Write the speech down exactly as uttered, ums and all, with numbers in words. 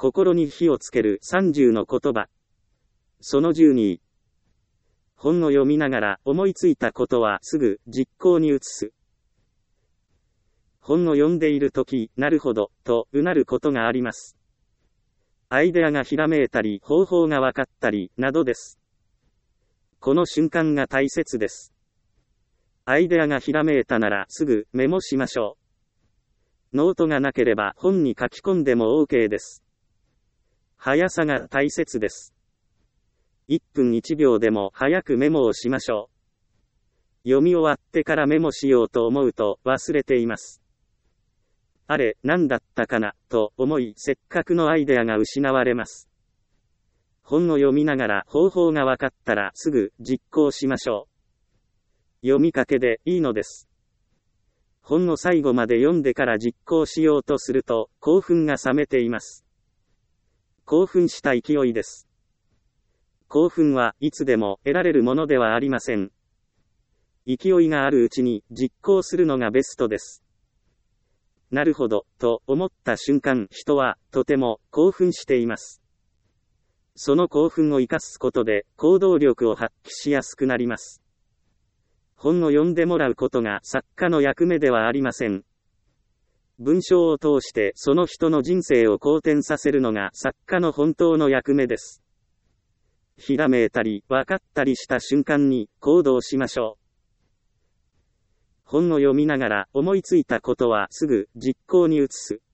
心に火をつけるさんじゅうの言葉。そのじゅうに。本を読みながら思いついたことはすぐ実行に移す。本を読んでいるとき、なるほど、とうなることがあります。アイデアがひらめいたり、方法がわかったり、などです。この瞬間が大切です。アイデアがひらめいたならすぐメモしましょう。ノートがなければ本に書き込んでも OK です。速さが大切です。いっぷんいちびょうでも早くメモをしましょう。読み終わってからメモしようと思うと忘れています。あれ、何だったかな、と思い、せっかくのアイデアが失われます。本を読みながら方法がわかったらすぐ実行しましょう。読みかけでいいのです。本を最後まで読んでから実行しようとすると興奮が冷めています。興奮した勢いです。興奮はいつでも得られるものではありません。勢いがあるうちに実行するのがベストです。なるほど、と思った瞬間、人はとても興奮しています。その興奮を生かすことで行動力を発揮しやすくなります。本を読んでもらうことが作家の役目ではありません。文章を通してその人の人生を好転させるのが作家の本当の役目です。ひらめいたり分かったりした瞬間に行動しましょう。本を読みながら思いついたことはすぐ実行に移す。